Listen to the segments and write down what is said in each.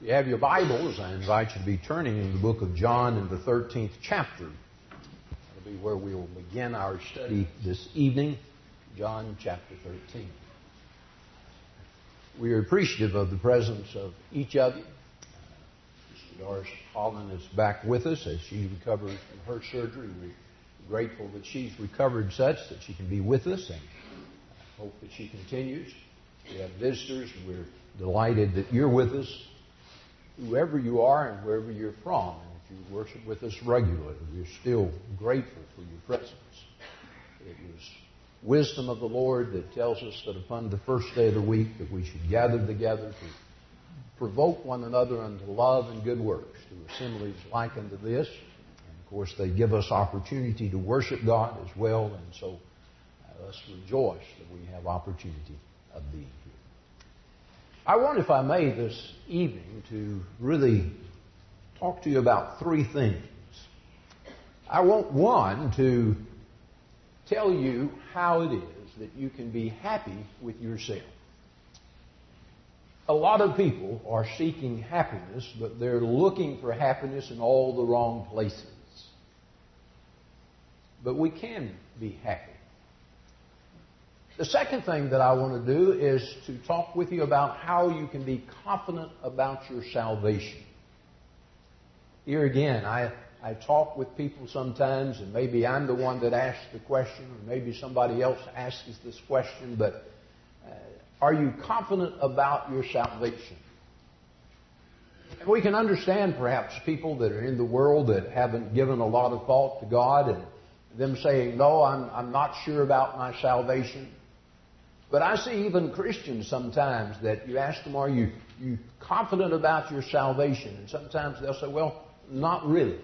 If you have your Bibles, I invite you to be turning in the book of John in the 13th chapter. That'll be where we will begin our study this evening, John chapter 13. We are appreciative of the presence of each of you. Sister Doris Holland is back with us as she recovers from her surgery. We're grateful that she's recovered such that she can be with us, and I hope that she continues. We have visitors. We're delighted that you're with us, whoever you are and wherever you're from. And if you worship with us regularly, we're still grateful for your presence. It was wisdom of the Lord that tells us that upon the first day of the week that we should gather together to provoke one another unto love and good works, through assemblies like unto this. And of course, they give us opportunity to worship God as well, and so let's rejoice that we have opportunity of being here. I want, if I may, this evening to really talk to you about three things. I want, one, to tell you how it is that you can be happy with yourself. A lot of people are seeking happiness, but they're looking for happiness in all the wrong places. But we can be happy. The second thing that I want to do is to talk with you about how you can be confident about your salvation. Here again, I talk with people sometimes, and maybe I'm the one that asks the question, or maybe somebody else asks this question, but are you confident about your salvation? And we can understand perhaps people that are in the world that haven't given a lot of thought to God, and them saying, no, I'm not sure about my salvation. But I see even Christians sometimes that you ask them, are you confident about your salvation? And sometimes they'll say, well, not really.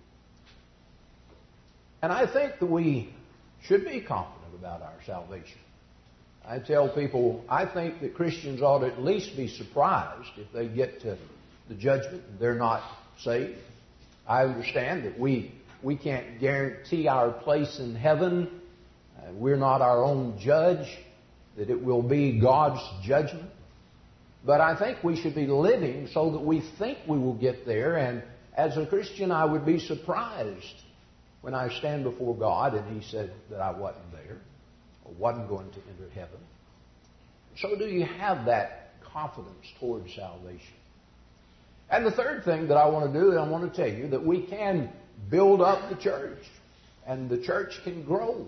And I think that we should be confident about our salvation. I tell people, I think that Christians ought to at least be surprised if they get to the judgment and they're not saved. I understand that we can't guarantee our place in heaven. We're not our own judge, that it will be God's judgment. But I think we should be living so that we think we will get there. And as a Christian, I would be surprised when I stand before God and He said that I wasn't there or wasn't going to enter heaven. So do you have that confidence towards salvation? And the third thing that I want to do, I want to tell you that we can build up the church, and the church can grow.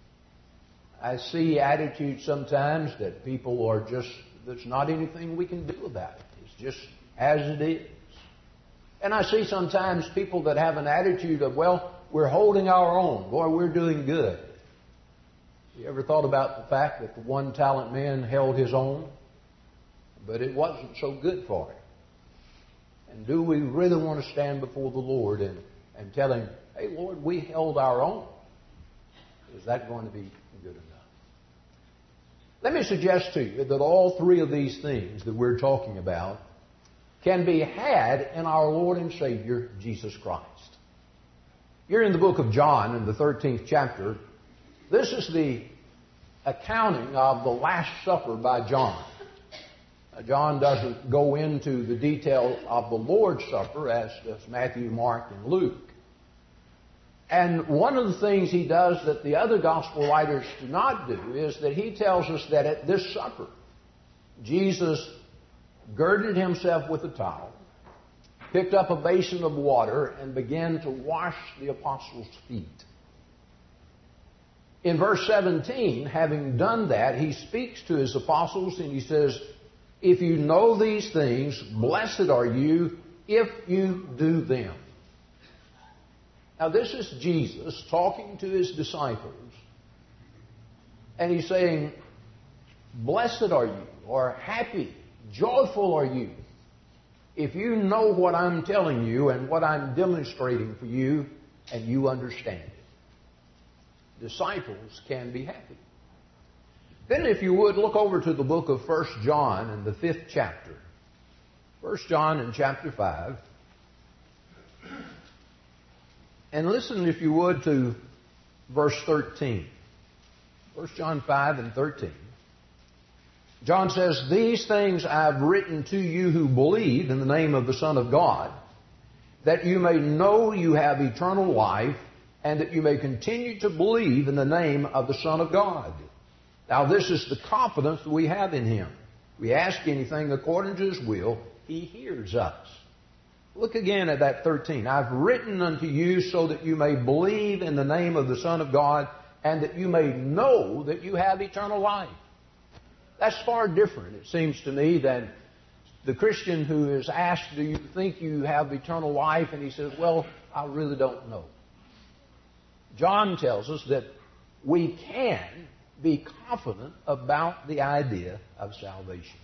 I see attitudes sometimes that people are just, there's not anything we can do about it. It's just as it is. And I see sometimes people that have an attitude of, well, we're holding our own. Boy, we're doing good. You ever thought about the fact that the one talent man held his own, but it wasn't so good for him? And do we really want to stand before the Lord and tell Him, hey, Lord, we held our own? Is that going to be good enough? Let me suggest to you that all three of these things that we're talking about can be had in our Lord and Savior, Jesus Christ. You're in the book of John, in the 13th chapter. This is the accounting of the Last Supper by John. John doesn't go into the detail of the Lord's Supper as does Matthew, Mark, and Luke. And one of the things he does that the other gospel writers do not do is that he tells us that at this supper, Jesus girded himself with a towel, picked up a basin of water, and began to wash the apostles' feet. In verse 17, having done that, he speaks to his apostles and he says, if you know these things, blessed are you if you do them. Now, this is Jesus talking to His disciples, and He's saying, blessed are you, or happy, joyful are you, if you know what I'm telling you and what I'm demonstrating for you, and you understand it. Disciples can be happy. Then, if you would, look over to the book of 1 John in the 5th chapter. 1 John in chapter 5. And listen, if you would, to verse 13. 1 John 5 and 13. John says, "These things I have written to you who believe in the name of the Son of God, that you may know you have eternal life, and that you may continue to believe in the name of the Son of God." Now this is the confidence that we have in Him. We ask anything according to His will, He hears us. Look again at that 13. "I've written unto you so that you may believe in the name of the Son of God, and that you may know that you have eternal life." That's far different, it seems to me, than the Christian who is asked, "Do you think you have eternal life?" And he says, "Well, I really don't know." John tells us that we can be confident about the idea of salvation.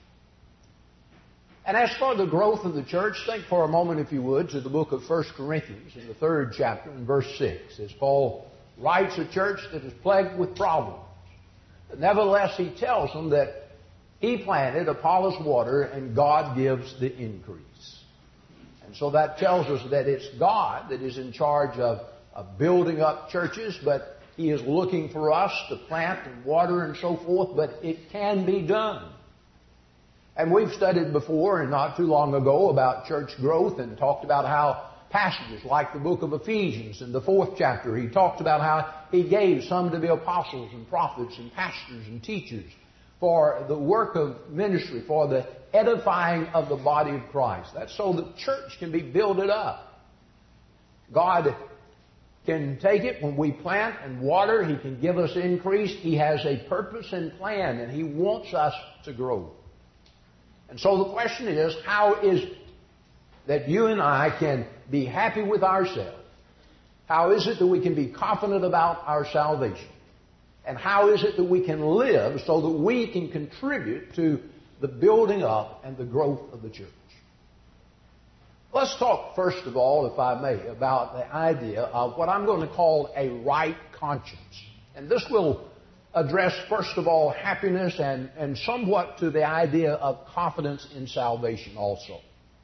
And as for the growth of the church, think for a moment, if you would, to the book of 1 Corinthians in the 3rd chapter in verse 6, as Paul writes a church that is plagued with problems. But nevertheless, he tells them that he planted, Apollos watered, and God gives the increase. And so that tells us that it's God that is in charge of building up churches, but He is looking for us to plant and water and so forth, but it can be done. And we've studied before, and not too long ago, about church growth and talked about how passages like the book of Ephesians in the 4th chapter, he talked about how He gave some to be apostles and prophets and pastors and teachers for the work of ministry, for the edifying of the body of Christ. That's so the church can be builded up. God can take it when we plant and water. He can give us increase. He has a purpose and plan, and He wants us to grow. And so the question is, how is it that you and I can be happy with ourselves? How is it that we can be confident about our salvation? And how is it that we can live so that we can contribute to the building up and the growth of the church? Let's talk first of all, if I may, about the idea of what I'm going to call a right conscience. And this will address, first of all, happiness and somewhat to the idea of confidence in salvation also.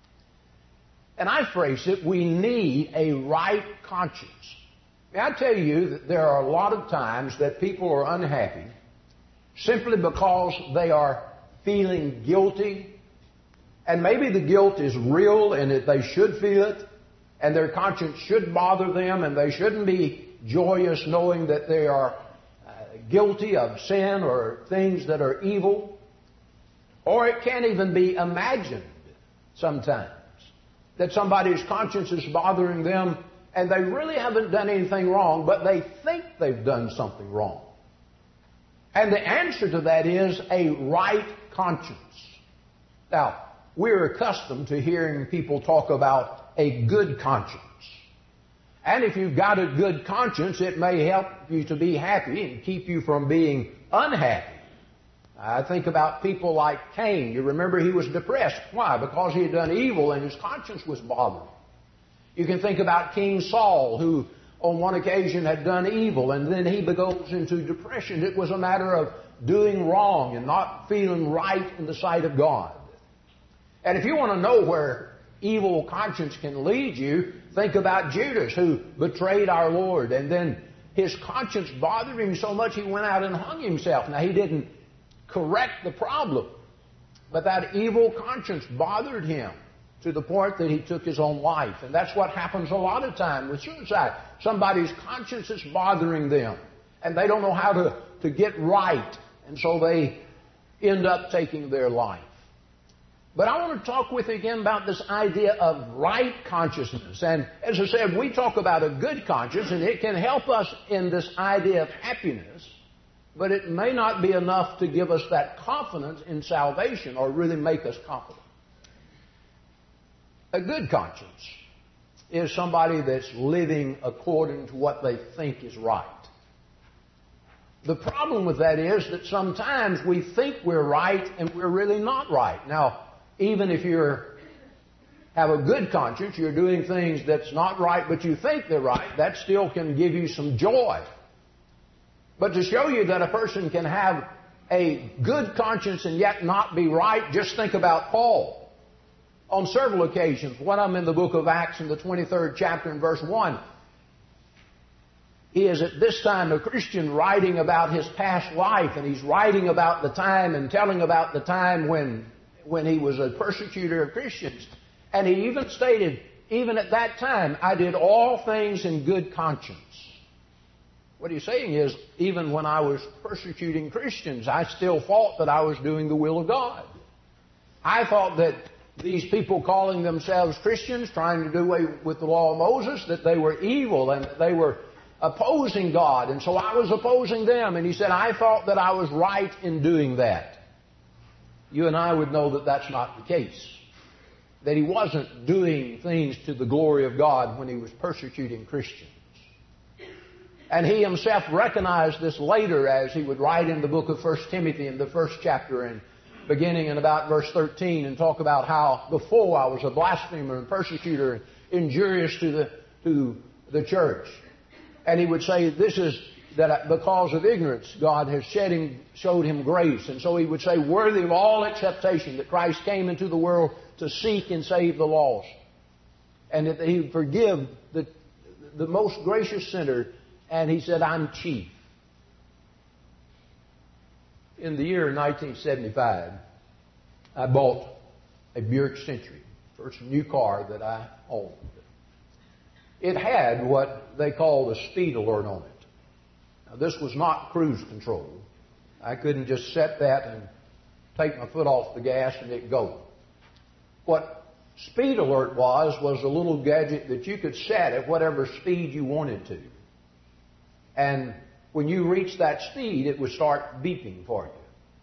And I phrase it, we need a right conscience. May I tell you that there are a lot of times that people are unhappy simply because they are feeling guilty. And maybe the guilt is real and that they should feel it, and their conscience should bother them, and they shouldn't be joyous knowing that they are guilty of sin or things that are evil. Or it can't even be imagined sometimes that somebody's conscience is bothering them and they really haven't done anything wrong, but they think they've done something wrong. And the answer to that is a right conscience. Now, we're accustomed to hearing people talk about a good conscience. And if you've got a good conscience, it may help you to be happy and keep you from being unhappy. I think about people like Cain. You remember he was depressed. Why? Because he had done evil and his conscience was bothered. You can think about King Saul, who on one occasion had done evil, and then he goes into depression. It was a matter of doing wrong and not feeling right in the sight of God. And if you want to know where evil conscience can lead you, think about Judas, who betrayed our Lord, and then his conscience bothered him so much he went out and hung himself. Now, he didn't correct the problem, but that evil conscience bothered him to the point that he took his own life. And that's what happens a lot of time with suicide. Somebody's conscience is bothering them, and they don't know how to get right, and so they end up taking their life. But I want to talk with you again about this idea of right consciousness. And as I said, we talk about a good conscience, and it can help us in this idea of happiness, but it may not be enough to give us that confidence in salvation or really make us confident. A good conscience is somebody that's living according to what they think is right. The problem with that is that sometimes we think we're right and we're really not right. Now, even if you have a good conscience, you're doing things that's not right, but you think they're right, that still can give you some joy. But to show you that a person can have a good conscience and yet not be right, just think about Paul. On several occasions, one of them in the book of Acts in the 23rd chapter and verse 1, he is at this time a Christian writing about his past life, and he's writing about the time and telling about the time when he was a persecutor of Christians. And he even stated, even at that time, I did all things in good conscience. What he's saying is, even when I was persecuting Christians, I still thought that I was doing the will of God. I thought that these people calling themselves Christians, trying to do away with the law of Moses, that they were evil and that they were opposing God. And so I was opposing them. And he said, I thought that I was right in doing that. You and I would know that that's not the case. That he wasn't doing things to the glory of God when he was persecuting Christians. And he himself recognized this later as he would write in the book of 1 Timothy in the first chapter and beginning in about verse 13 and talk about how before I was a blasphemer and persecutor and injurious to the church. And he would say, this is that because of ignorance, God has showed him grace. And so he would say, worthy of all acceptation that Christ came into the world to seek and save the lost. And that he would forgive the most gracious sinner. And he said, I'm chief. In the year 1975, I bought a Buick Century, first new car that I owned. It had what they called a speed alert on it. Now, this was not cruise control. I couldn't just set that and take my foot off the gas and it go. What speed alert was a little gadget that you could set at whatever speed you wanted to. And when you reached that speed, it would start beeping for you.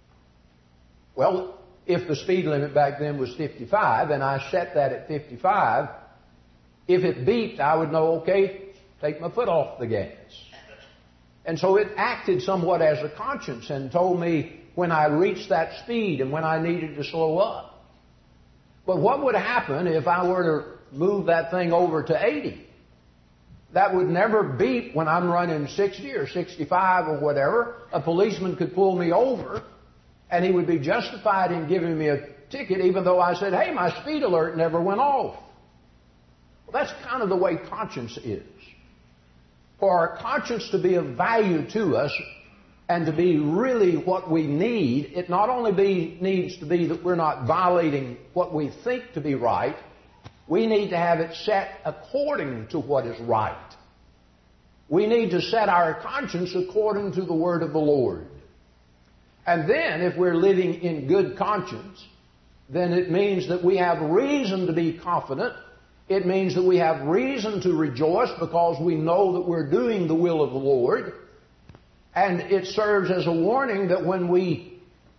Well, if the speed limit back then was 55 and I set that at 55, if it beeped, I would know, okay, take my foot off the gas. And so it acted somewhat as a conscience and told me when I reached that speed and when I needed to slow up. But what would happen if I were to move that thing over to 80? That would never beep when I'm running 60 or 65 or whatever. A policeman could pull me over and he would be justified in giving me a ticket even though I said, hey, my speed alert never went off. Well, that's kind of the way conscience is. For our conscience to be of value to us and to be really what we need, it not only needs to be that we're not violating what we think to be right, we need to have it set according to what is right. We need to set our conscience according to the word of the Lord. And then, if we're living in good conscience, then it means that we have reason to be confident. It means that we have reason to rejoice because we know that we're doing the will of the Lord. And it serves as a warning that when we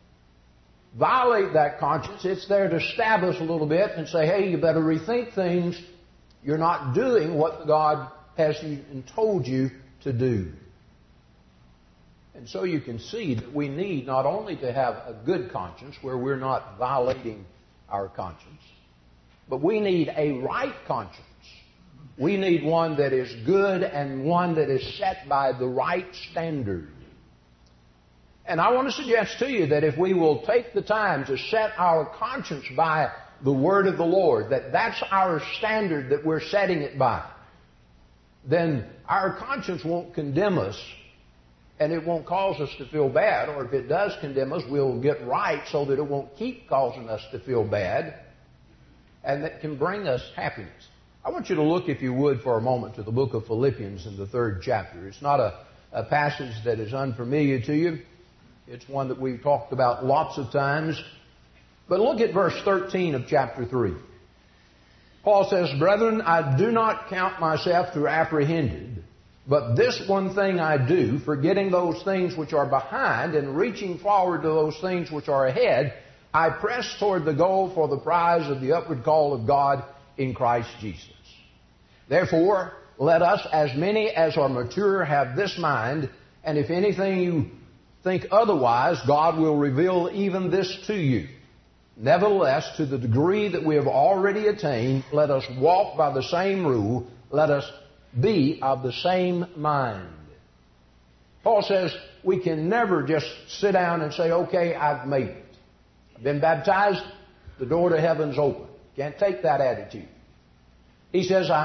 violate that conscience, it's there to stab us a little bit and say, hey, you better rethink things. You're not doing what God has told you to do. And so you can see that we need not only to have a good conscience where we're not violating our conscience, but we need a right conscience. We need one that is good and one that is set by the right standard. And I want to suggest to you that if we will take the time to set our conscience by the word of the Lord, that that's our standard that we're setting it by, then our conscience won't condemn us and it won't cause us to feel bad. Or if it does condemn us, we'll get right so that it won't keep causing us to feel bad. And that can bring us happiness. I want you to look, if you would, for a moment to the book of Philippians in the 3rd chapter. It's not a passage that is unfamiliar to you. It's one that we've talked about lots of times. But look at verse 13 of chapter 3. Paul says, brethren, I do not count myself to apprehended, but this one thing I do, forgetting those things which are behind and reaching forward to those things which are ahead, I press toward the goal for the prize of the upward call of God in Christ Jesus. Therefore, let us, as many as are mature, have this mind, and if anything you think otherwise, God will reveal even this to you. Nevertheless, to the degree that we have already attained, let us walk by the same rule, let us be of the same mind. Paul says we can never just sit down and say, okay, I've made it. I've been baptized, the door to heaven's open. Can't take that attitude. He says, I'm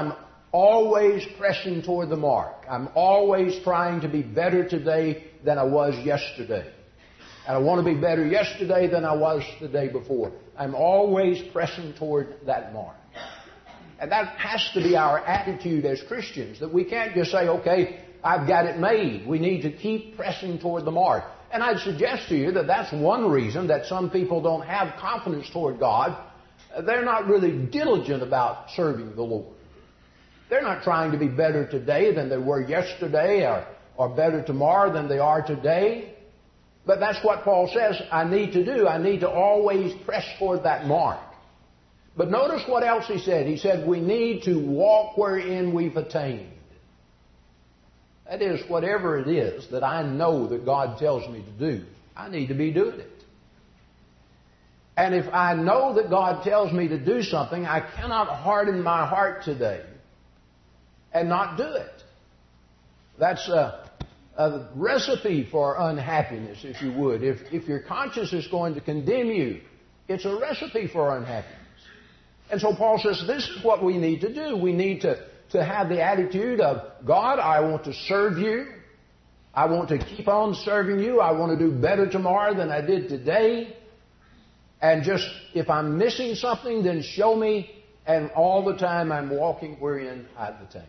always pressing toward the mark. I'm always trying to be better today than I was yesterday. And I want to be better yesterday than I was the day before. I'm always pressing toward that mark. And that has to be our attitude as Christians, that we can't just say, okay, I've got it made. We need to keep pressing toward the mark. And I'd suggest to you that that's one reason that some people don't have confidence toward God. They're not really diligent about serving the Lord. They're not trying to be better today than they were yesterday or better tomorrow than they are today. But that's what Paul says I need to do. I need to always press toward that mark. But notice what else he said. He said we need to walk wherein we've attained. That is, whatever it is that I know that God tells me to do, I need to be doing it. And if I know that God tells me to do something, I cannot harden my heart today and not do it. That's a recipe for unhappiness, if you would. If your conscience is going to condemn you, it's a recipe for unhappiness. And so Paul says this is what we need to do. We need to have the attitude of, God, I want to serve you. I want to keep on serving you. I want to do better tomorrow than I did today. And just, if I'm missing something, then show me. And all the time I'm walking wherein I've attained.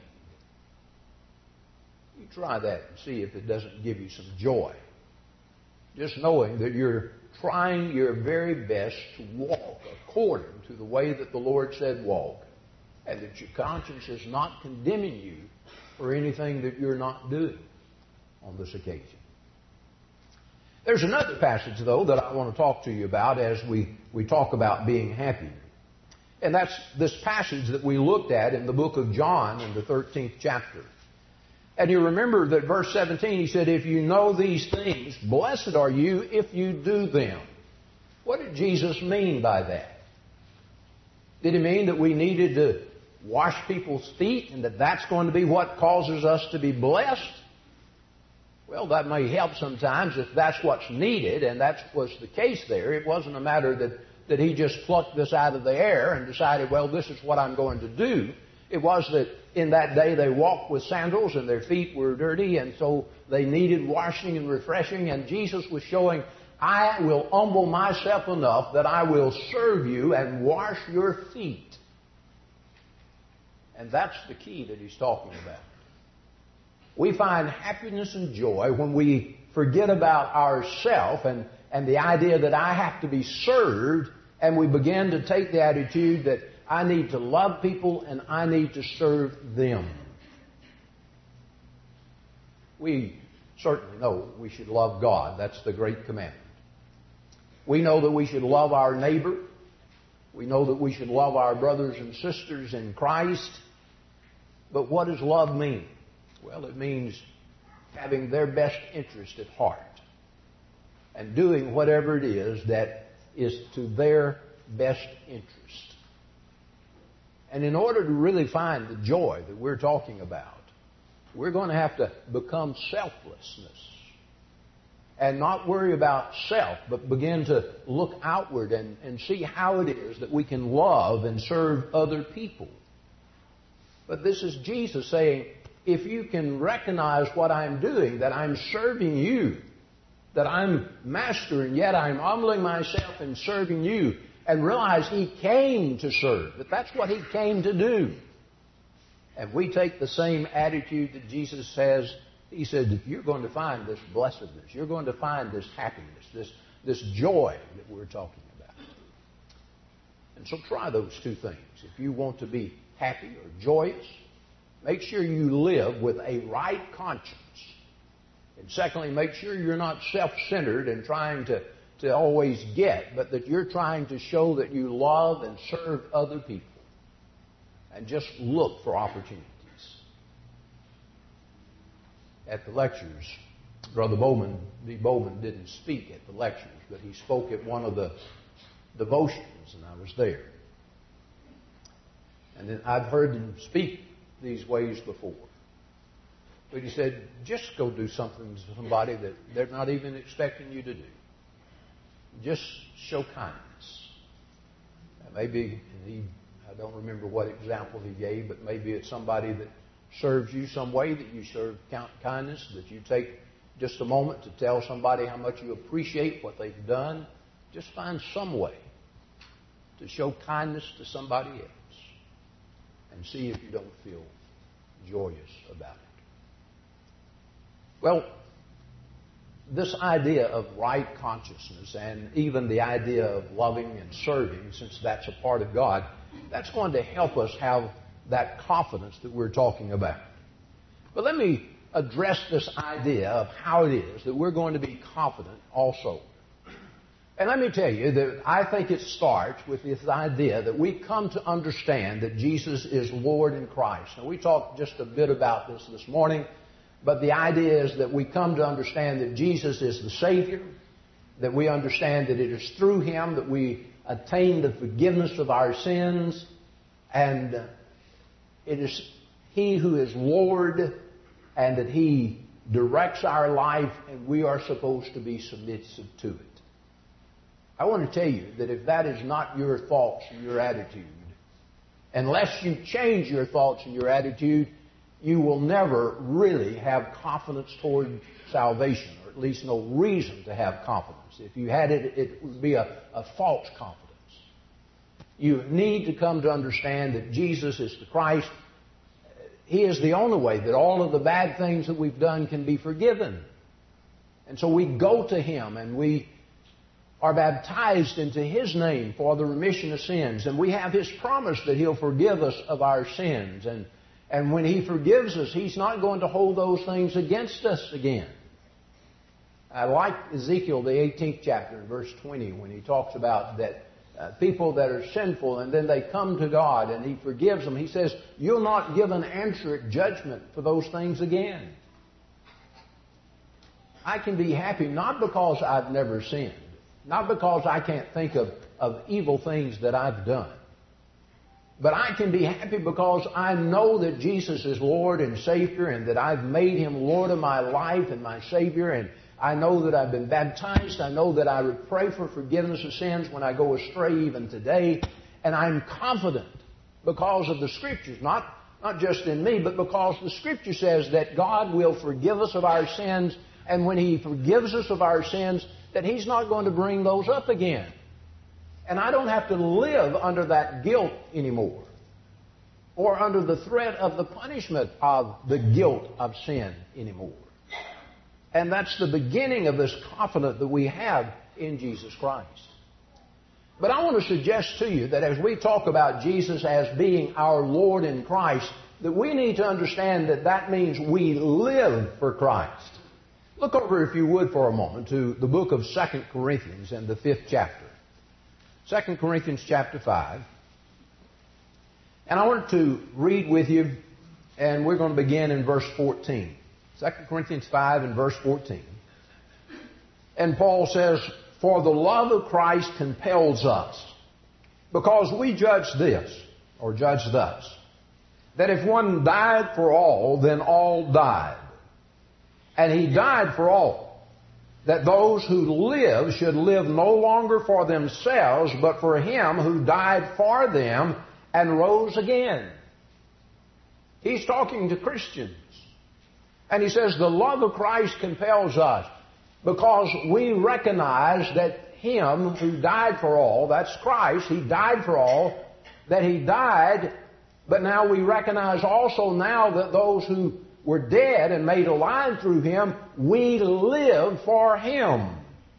You try that and see if it doesn't give you some joy. Just knowing that you're trying your very best to walk according to the way that the Lord said walk. And that your conscience is not condemning you for anything that you're not doing on this occasion. There's another passage, though, that I want to talk to you about as we talk about being happy. And that's this passage that we looked at in the book of John in the 13th chapter. And you remember that verse 17, he said, if you know these things, blessed are you if you do them. What did Jesus mean by that? Did he mean that we needed to wash people's feet and that that's going to be what causes us to be blessed? Well, that may help sometimes if that's what's needed, and that was the case there. It wasn't a matter that he just plucked this out of the air and decided, well, this is what I'm going to do. It was that in that day they walked with sandals and their feet were dirty, and so they needed washing and refreshing, and Jesus was showing, I will humble myself enough that I will serve you and wash your feet. And that's the key that he's talking about. We find happiness and joy when we forget about ourself and the idea that I have to be served, and we begin to take the attitude that I need to love people and I need to serve them. We certainly know we should love God. That's the great commandment. We know that we should love our neighbor. We know that we should love our brothers and sisters in Christ. But what does love mean? Well, it means having their best interest at heart and doing whatever it is that is to their best interest. And in order to really find the joy that we're talking about, we're going to have to become selflessness and not worry about self, but begin to look outward and see how it is that we can love and serve other people. But this is Jesus saying, if you can recognize what I'm doing, that I'm serving you, that I'm master and yet I'm humbling myself and serving you, and realize He came to serve, that that's what He came to do. And we take the same attitude that Jesus says. He said, if you're going to find this blessedness, you're going to find this happiness, this joy that we're talking about. And so try those two things. If you want to be happy or joyous, make sure you live with a right conscience. And secondly, make sure you're not self-centered and trying to always get, but that you're trying to show that you love and serve other people. And just look for opportunities. At the lectures, Brother Bowman, D. Bowman, didn't speak at the lectures, but he spoke at one of the devotions, and I was there. And then I've heard him speak these ways before. But he said, just go do something to somebody that they're not even expecting you to do. Just show kindness. Maybe, and I don't remember what example he gave, but maybe it's somebody that serves you some way, that you serve kindness, that you take just a moment to tell somebody how much you appreciate what they've done. Just find some way to show kindness to somebody else and see if you don't feel joyous about it. Well, this idea of right consciousness and even the idea of loving and serving, since that's a part of God, that's going to help us have that confidence that we're talking about. But let me address this idea of how it is that we're going to be confident also. And let me tell you that I think it starts with this idea that we come to understand that Jesus is Lord in Christ. And we talked just a bit about this morning, but the idea is that we come to understand that Jesus is the Savior, that we understand that it is through Him that we attain the forgiveness of our sins, and it is He who is Lord, and that He directs our life, and we are supposed to be submissive to it. I want to tell you that if that is not your thoughts and your attitude, unless you change your thoughts and your attitude, you will never really have confidence toward salvation, or at least no reason to have confidence. If you had it, it would be a false confidence. You need to come to understand that Jesus is the Christ. He is the only way that all of the bad things that we've done can be forgiven. And so we go to Him and we are baptized into His name for the remission of sins. And we have His promise that He'll forgive us of our sins. And when He forgives us, He's not going to hold those things against us again. I like Ezekiel, the 18th chapter, verse 20, when he talks about that people that are sinful and then they come to God and He forgives them. He says, you'll not give an answer judgment for those things again. I can be happy not because I've never sinned, not because I can't think of evil things that I've done, but I can be happy because I know that Jesus is Lord and Savior, and that I've made Him Lord of my life and my Savior, and I know that I've been baptized. I know that I would pray for forgiveness of sins when I go astray even today. And I'm confident because of the Scriptures, not just in me, but because the Scripture says that God will forgive us of our sins, and when He forgives us of our sins, that He's not going to bring those up again. And I don't have to live under that guilt anymore, or under the threat of the punishment of the guilt of sin anymore. And that's the beginning of this confidence that we have in Jesus Christ. But I want to suggest to you that as we talk about Jesus as being our Lord in Christ, that we need to understand that that means we live for Christ. Look over, if you would, for a moment to the book of 2 Corinthians and the 5th chapter. 2 Corinthians chapter 5. And I want to read with you, and we're going to begin in verse 14. 2 Corinthians 5 and verse 14. And Paul says, for the love of Christ compels us, because we judge this, or judge thus, that if one died for all, then all died. And He died for all, that those who live should live no longer for themselves, but for Him who died for them and rose again. He's talking to Christians. And he says the love of Christ compels us because we recognize that Him who died for all, that's Christ, He died for all, that He died, but now we recognize also now that those who were dead and made alive through Him, we live for Him.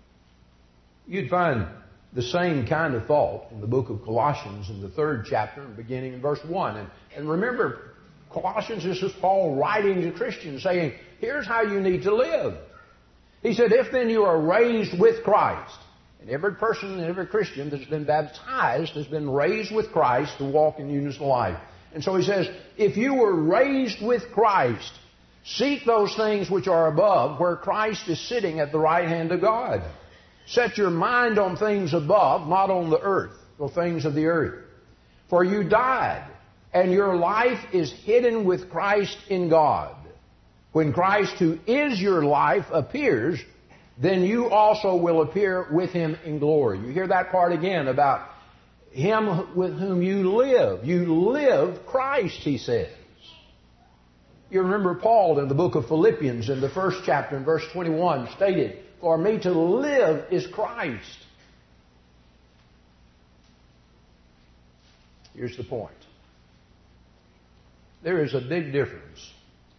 You'd find the same kind of thought in the book of Colossians in the 3rd chapter, beginning in verse 1. And remember, Colossians, this is Paul writing to Christians saying, here's how you need to live. He said, if then you are raised with Christ, and every person and every Christian that's been baptized has been raised with Christ to walk in newness of life. And so he says, if you were raised with Christ, seek those things which are above, where Christ is sitting at the right hand of God. Set your mind on things above, not on the earth, or things of the earth. For you died, and your life is hidden with Christ in God. When Christ, who is your life, appears, then you also will appear with Him in glory. You hear that part again about Him with whom you live. You live Christ, he says. You remember Paul in the book of Philippians in the first chapter in verse 21 stated, "For me to live is Christ." Here's the point. There is a big difference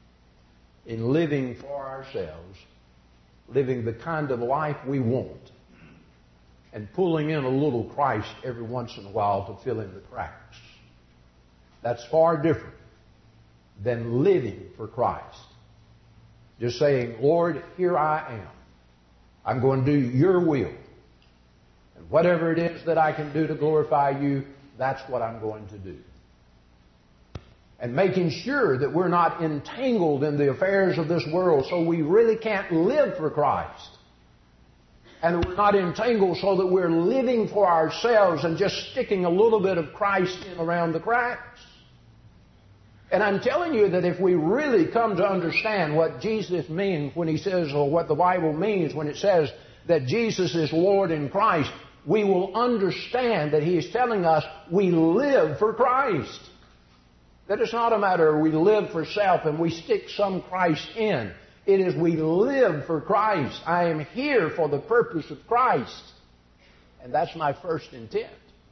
in living for ourselves, living the kind of life we want, and pulling in a little Christ every once in a while to fill in the cracks. That's far different than living for Christ. Just saying, "Lord, here I am. I'm going to do your will. And whatever it is that I can do to glorify you, that's what I'm going to do." And making sure that we're not entangled in the affairs of this world so we really can't live for Christ. And that we're not entangled so that we're living for ourselves and just sticking a little bit of Christ in around the cracks. And I'm telling you that if we really come to understand what Jesus means when He says, or what the Bible means when it says that Jesus is Lord in Christ, we will understand that He is telling us we live for Christ. That it's not a matter of we live for self and we stick some Christ in. It is we live for Christ. I am here for the purpose of Christ. And that's my first intent.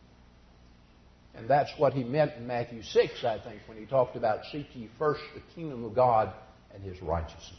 And that's what He meant in Matthew 6, I think, when He talked about seek ye first the kingdom of God and His righteousness.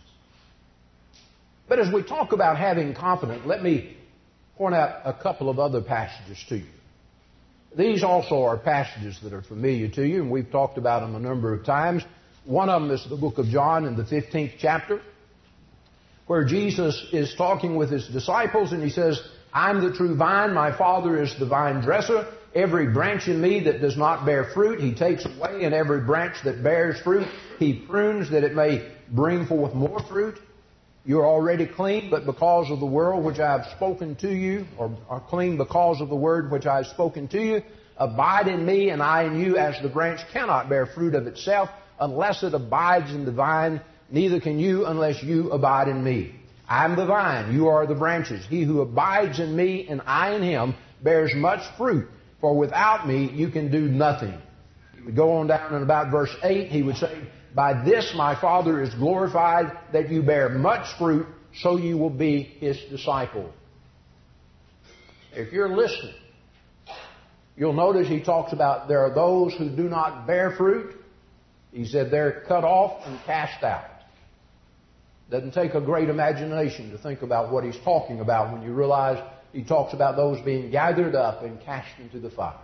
But as we talk about having confidence, let me point out a couple of other passages to you. These also are passages that are familiar to you, and we've talked about them a number of times. One of them is the book of John in the 15th chapter, where Jesus is talking with His disciples, and He says, "I'm the true vine, my Father is the vine dresser. Every branch in me that does not bear fruit, He takes away, and every branch that bears fruit, He prunes that it may bring forth more fruit. You're already clean, but because of the word which I have spoken to you, or are clean because of the word which I have spoken to you, abide in me, and I in you, as the branch cannot bear fruit of itself unless it abides in the vine, neither can you unless you abide in me. I am the vine, you are the branches. He who abides in me and I in him bears much fruit, for without me you can do nothing." He would go on down in about verse 8, he would say, "By this my Father is glorified, that you bear much fruit, so you will be His disciple." If you're listening, you'll notice He talks about there are those who do not bear fruit. He said they're cut off and cast out. Doesn't take a great imagination to think about what He's talking about when you realize He talks about those being gathered up and cast into the fire.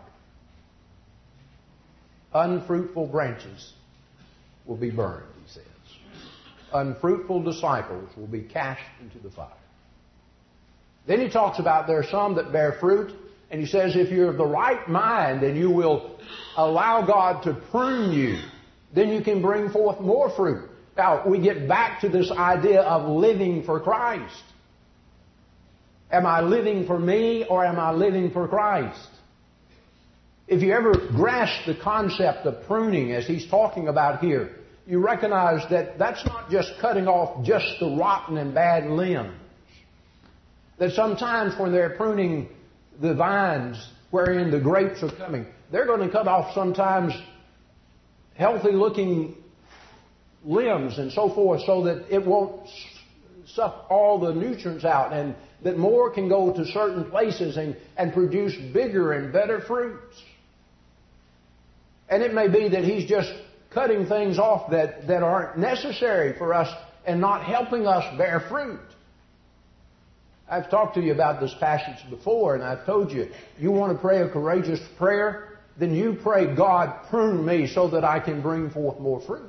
Unfruitful branches will be burned, He says. Unfruitful disciples will be cast into the fire. Then He talks about there are some that bear fruit, and He says if you're of the right mind and you will allow God to prune you, then you can bring forth more fruit. Now, we get back to this idea of living for Christ. Am I living for me, or am I living for Christ? If you ever grasp the concept of pruning as He's talking about here, you recognize that that's not just cutting off just the rotten and bad limbs. That sometimes when they're pruning the vines wherein the grapes are coming, they're going to cut off sometimes healthy-looking limbs and so forth so that it won't suck all the nutrients out, and that more can go to certain places and produce bigger and better fruits. And it may be that He's just cutting things off that aren't necessary for us and not helping us bear fruit. I've talked to you about this passage before, and I've told you, you want to pray a courageous prayer, then you pray, "God, prune me so that I can bring forth more fruit."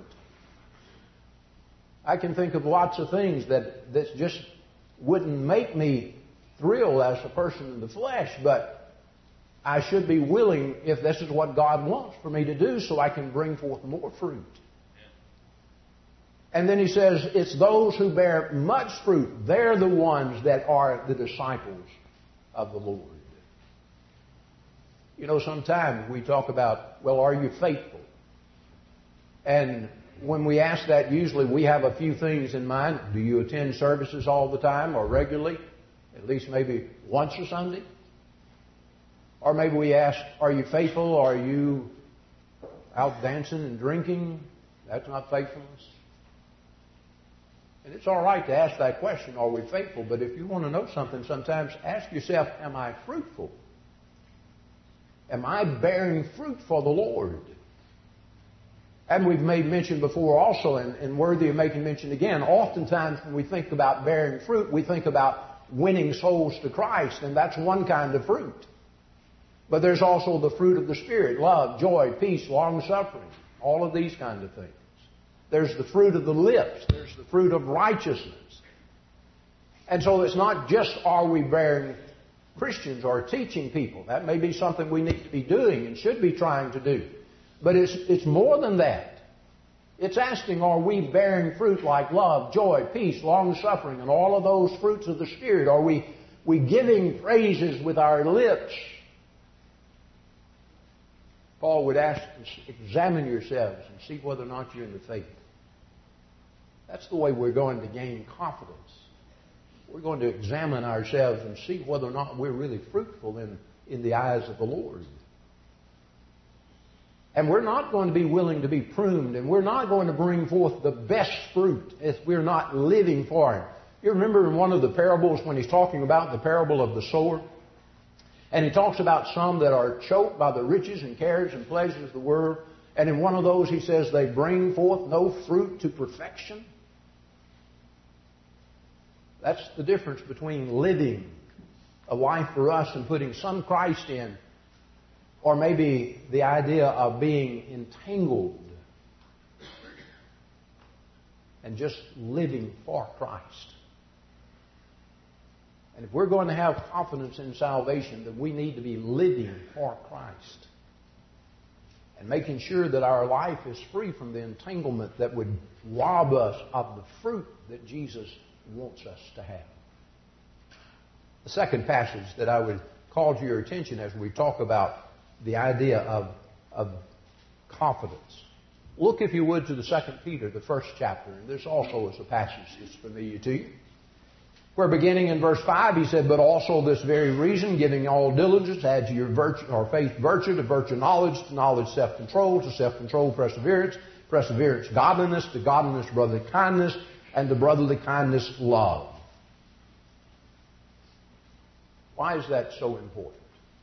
I can think of lots of things that just wouldn't make me thrill as a person in the flesh, but I should be willing if this is what God wants for me to do so I can bring forth more fruit. And then He says, it's those who bear much fruit. They're the ones that are the disciples of the Lord. You know, sometimes we talk about, well, are you faithful? And when we ask that, usually we have a few things in mind. Do you attend services all the time or regularly? At least maybe once a Sunday? Or maybe we ask, are you faithful? Are you out dancing and drinking? That's not faithfulness. And it's all right to ask that question, are we faithful? But if you want to know something, sometimes ask yourself, am I fruitful? Am I bearing fruit for the Lord? And we've made mention before also, and worthy of making mention again, oftentimes when we think about bearing fruit, we think about winning souls to Christ, and that's one kind of fruit. But there's also the fruit of the Spirit, love, joy, peace, long-suffering, all of these kinds of things. There's the fruit of the lips. There's the fruit of righteousness. And so it's not just are we bearing Christians or teaching people. That may be something we need to be doing and should be trying to do. But it's more than that. It's asking, are we bearing fruit like love, joy, peace, long-suffering, and all of those fruits of the Spirit? Are we giving praises with our lips? Paul would ask, examine yourselves and see whether or not you're in the faith. That's the way we're going to gain confidence. We're going to examine ourselves and see whether or not we're really fruitful in the eyes of the Lord. And we're not going to be willing to be pruned, and we're not going to bring forth the best fruit if we're not living for Him. You remember in one of the parables when he's talking about the parable of the sower? And he talks about some that are choked by the riches and cares and pleasures of the world. And in one of those he says they bring forth no fruit to perfection. That's the difference between living a life for us and putting some Christ in, or maybe the idea of being entangled and just living for Christ. And if we're going to have confidence in salvation, then we need to be living for Christ and making sure that our life is free from the entanglement that would rob us of the fruit that Jesus wants us to have. The second passage that I would call to your attention as we talk about the idea of confidence. Look, if you would, to the 2 Peter, the first chapter. And this also is a passage that's familiar to you. Where beginning in verse 5, he said, but also this very reason, giving all diligence, add to your virtue, or faith virtue, to virtue knowledge, to knowledge self-control, to self-control perseverance, perseverance godliness, to godliness brotherly kindness, and to brotherly kindness love. Why is that so important?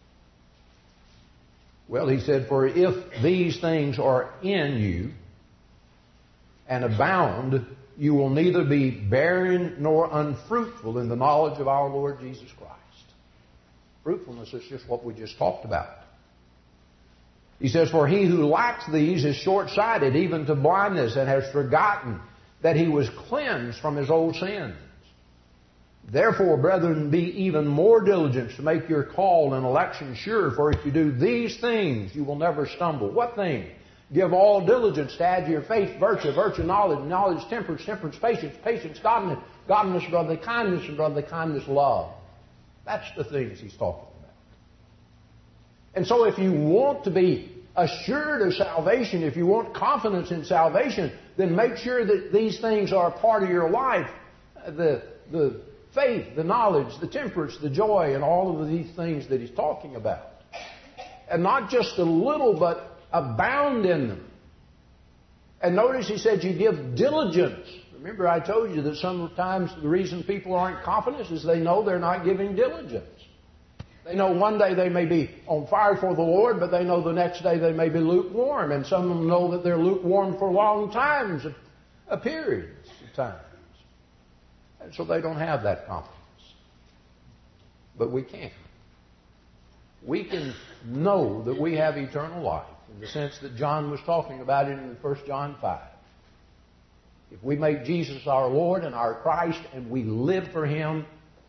Well, he said, for if these things are in you and abound, you will neither be barren nor unfruitful in the knowledge of our Lord Jesus Christ. Fruitfulness is just what we just talked about. He says, for he who lacks these is short-sighted, even to blindness, and has forgotten that he was cleansed from his old sins. Therefore, brethren, be even more diligent to make your call and election sure, for if you do these things, you will never stumble. What things? Give all diligence to add to your faith virtue, virtue knowledge, knowledge temperance, temperance patience, patience godliness, godliness brotherly kindness, and brotherly kindness love. That's the things he's talking about. And so if you want to be assured of salvation, if you want confidence in salvation, then make sure that these things are a part of your life. The faith, the knowledge, the temperance, the joy, and all of these things that he's talking about. And not just a little, but abound in them. And notice he said you give diligence. Remember I told you that sometimes the reason people aren't confident is they know they're not giving diligence. They know one day they may be on fire for the Lord, but they know the next day they may be lukewarm. And some of them know that they're lukewarm for long times, periods of times. And so they don't have that confidence. But we can. We can know that we have eternal life in the sense that John was talking about it in 1 John 5. If we make Jesus our Lord and our Christ and we live for Him,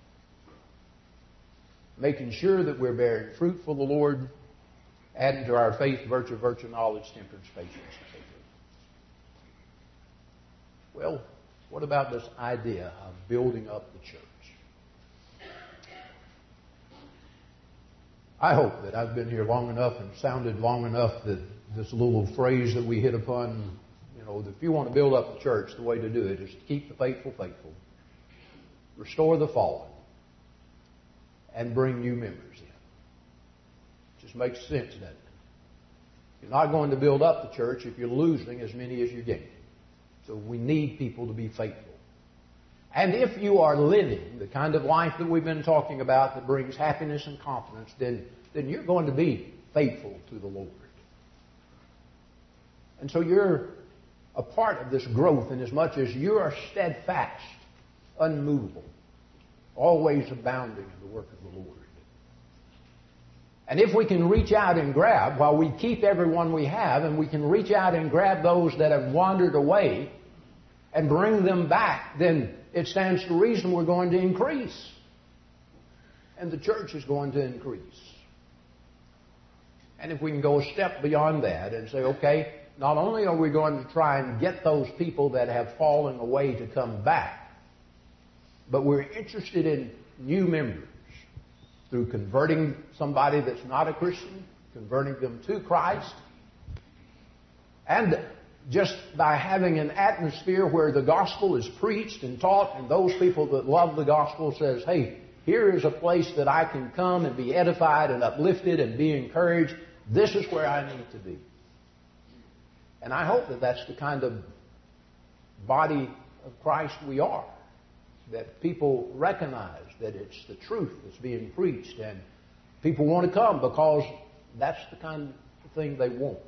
making sure that we're bearing fruit for the Lord, adding to our faith virtue, virtue knowledge, temperance, patience, and so forth. Well, what about this idea of building up the church? I hope that I've been here long enough and sounded long enough that this little phrase that we hit upon, that if you want to build up the church, the way to do it is to keep the faithful faithful, restore the fallen, and bring new members in. Just makes sense, doesn't it? You're not going to build up the church if you're losing as many as you're gaining. So we need people to be faithful. And if you are living the kind of life that we've been talking about that brings happiness and confidence, then you're going to be faithful to the Lord. And so you're a part of this growth inasmuch as you are steadfast, unmovable, always abounding in the work of the Lord. And if we can reach out and grab, while we keep everyone we have, and we can reach out and grab those that have wandered away and bring them back, then it stands to reason we're going to increase. And the church is going to increase. And if we can go a step beyond that and say, okay, not only are we going to try and get those people that have fallen away to come back, but we're interested in new members through converting somebody that's not a Christian, converting them to Christ, and just by having an atmosphere where the gospel is preached and taught, and those people that love the gospel says, hey, here is a place that I can come and be edified and uplifted and be encouraged. This is where I need to be. And I hope that that's the kind of body of Christ we are. That people recognize that it's the truth that's being preached, and people want to come because that's the kind of thing they want.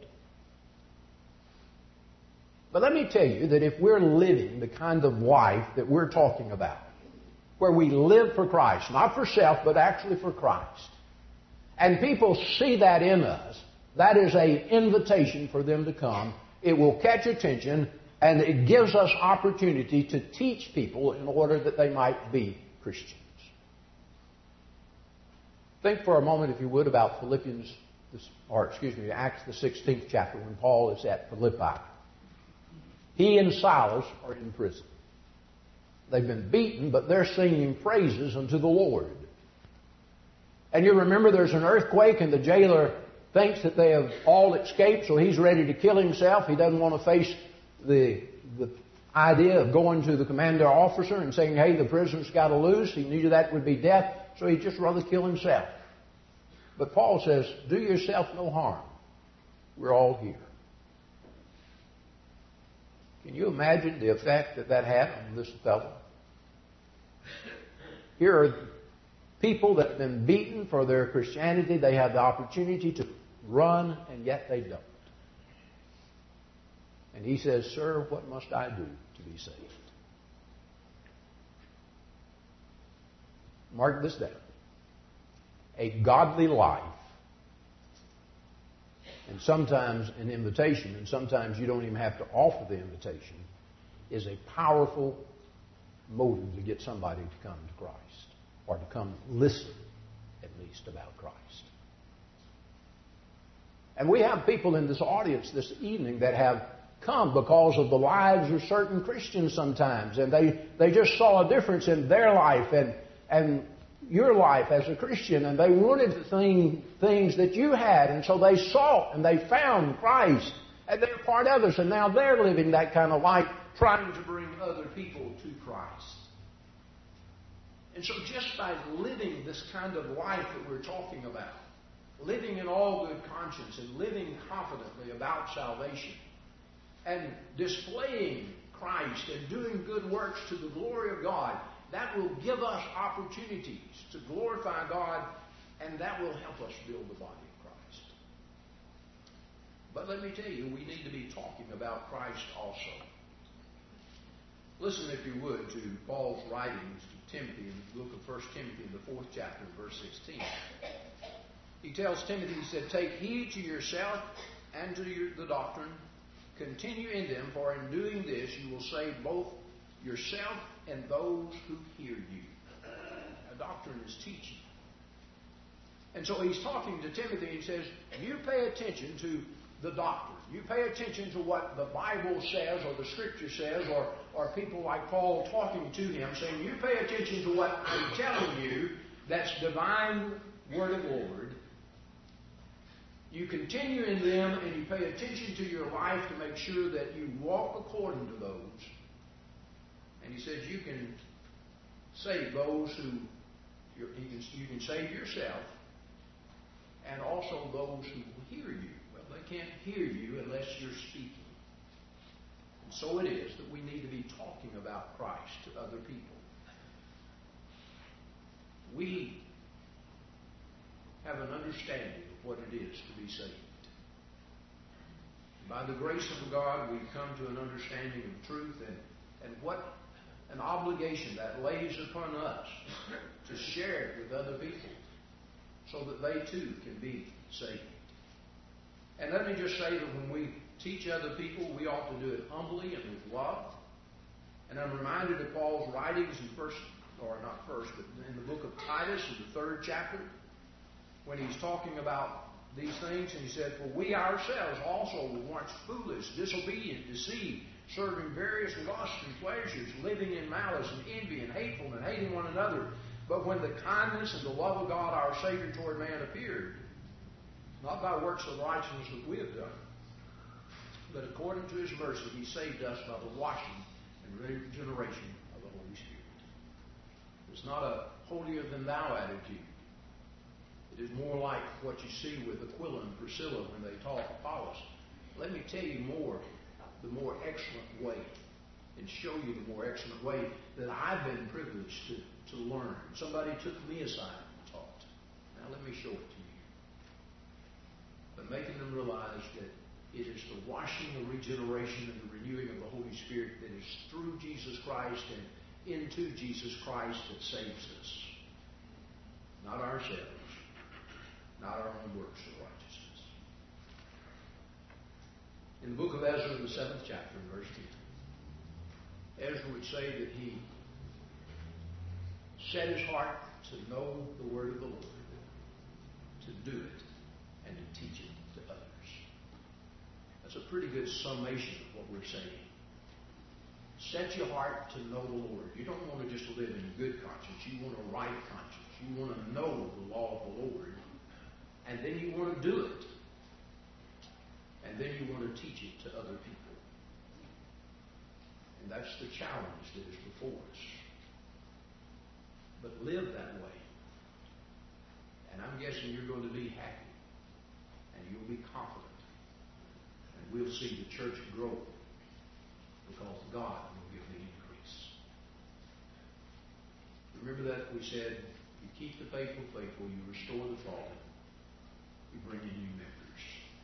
But let me tell you that if we're living the kind of life that we're talking about, where we live for Christ, not for self, but actually for Christ, and people see that in us, that is an invitation for them to come. It will catch attention, and it gives us opportunity to teach people in order that they might be Christians. Think for a moment, if you would, about Acts the 16th chapter when Paul is at Philippi. He and Silas are in prison. They've been beaten, but they're singing praises unto the Lord. And you remember there's an earthquake, and the jailer thinks that they have all escaped, so he's ready to kill himself. He doesn't want to face the idea of going to the commander officer and saying, hey, the prisoner's got to loose. He knew that would be death, so he'd just rather kill himself. But Paul says, do yourself no harm. We're all here. Can you imagine the effect that had on this fellow? Here are people that have been beaten for their Christianity. They have the opportunity to run, and yet they don't. And he says, sir, what must I do to be saved? Mark this down. A godly life, and sometimes an invitation, and sometimes you don't even have to offer the invitation, is a powerful motive to get somebody to come to Christ, or to come listen, at least, about Christ. And we have people in this audience this evening that have come because of the lives of certain Christians sometimes, and they just saw a difference in their life and your life as a Christian, and they wanted the things that you had, and so they sought and they found Christ, and they're part of us, and now they're living that kind of life, trying to bring other people to Christ. And so just by living this kind of life that we're talking about, living in all good conscience and living confidently about salvation, and displaying Christ and doing good works to the glory of God, that will give us opportunities to glorify God, and that will help us build the body of Christ. But let me tell you, we need to be talking about Christ also. Listen, if you would, to Paul's writings to Timothy in the book of 1 Timothy in the 4th chapter, verse 16. He tells Timothy, he said, take heed to yourself and to the doctrine. Continue in them, for in doing this you will save both yourself and those who hear you. A doctrine is teaching. And so he's talking to Timothy, and he says, you pay attention to the doctrine. You pay attention to what the Bible says or the Scripture says, or people like Paul talking to him, saying, you pay attention to what I'm telling you, that's divine Word of the Lord. You continue in them, and you pay attention to your life to make sure that you walk according to those. And he says you can save those who, you can save yourself and also those who will hear you. Well, they can't hear you unless you're speaking. And so it is that we need to be talking about Christ to other people. We have an understanding of what it is to be saved. By the grace of God, we've come to an understanding of truth and what an obligation that lays upon us to share it with other people so that they too can be saved. And let me just say that when we teach other people, we ought to do it humbly and with love. And I'm reminded of Paul's writings in but in the book of Titus, in the 3rd chapter, when he's talking about these things, and he said, "For we ourselves also were once foolish, disobedient, deceived, serving various lusts and pleasures, living in malice and envy and hateful and hating one another. But when the kindness and the love of God our Savior toward man appeared, not by works of righteousness that we have done, but according to His mercy He saved us by the washing and regeneration of the Holy Spirit." It's not a holier-than-thou attitude. It is more like what you see with Aquila and Priscilla when they taught Apollos. Let me tell you the more excellent way, and show you the more excellent way that I've been privileged to learn. Somebody took me aside and taught. Now let me show it to you. But making them realize that it is the washing, the regeneration, and the renewing of the Holy Spirit that is through Jesus Christ and into Jesus Christ that saves us. Not ourselves. Not our own works of righteousness. In the book of Ezra, the 7th chapter, verse 10, Ezra would say that he set his heart to know the word of the Lord, to do it, and to teach it to others. That's a pretty good summation of what we're saying. Set your heart to know the Lord. You don't want to just live in good conscience. You want a right conscience. You want to know the law of the Lord. And then you want to do it. And then you want to teach it to other people. And that's the challenge that is before us. But live that way. And I'm guessing you're going to be happy. And you'll be confident. And we'll see the church grow. Because God will give the increase. Remember that we said, you keep the faithful faithful, you restore the fallen. We bring in new members.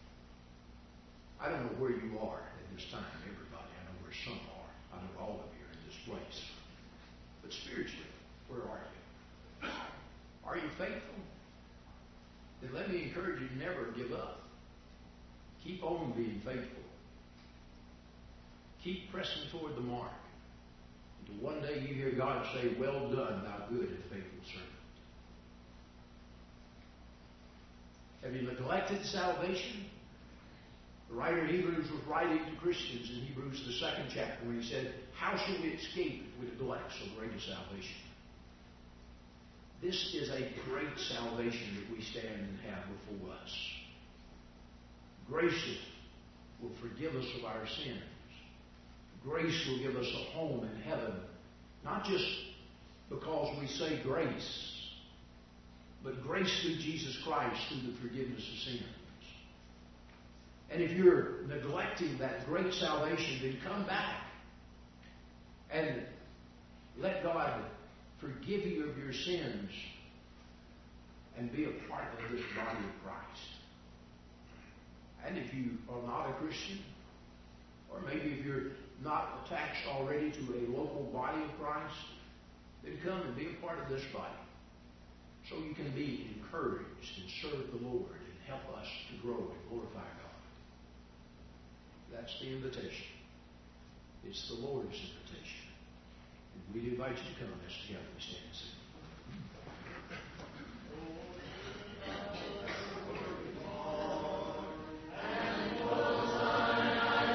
I don't know where you are at this time, everybody. I know where some are. I know all of you are in this place. But spiritually, where are you? Are you faithful? Then let me encourage you, never give up. Keep on being faithful. Keep pressing toward the mark. Until one day you hear God say, "Well done, thou good and faithful servant." Have you neglected salvation? The writer of Hebrews was writing to Christians in Hebrews, the 2nd chapter, when he said, "How shall we escape if we neglect so great a salvation?" This is a great salvation that we stand and have before us. Grace will forgive us of our sins. Grace will give us a home in heaven, not just because we say grace, but grace through Jesus Christ, through the forgiveness of sins. And if you're neglecting that great salvation, then come back and let God forgive you of your sins and be a part of this body of Christ. And if you are not a Christian, or maybe if you're not attached already to a local body of Christ, then come and be a part of this body. So you can be encouraged and serve the Lord and help us to grow and glorify God. That's the invitation. It's the Lord's invitation. And we invite you to come as together we stand and sing.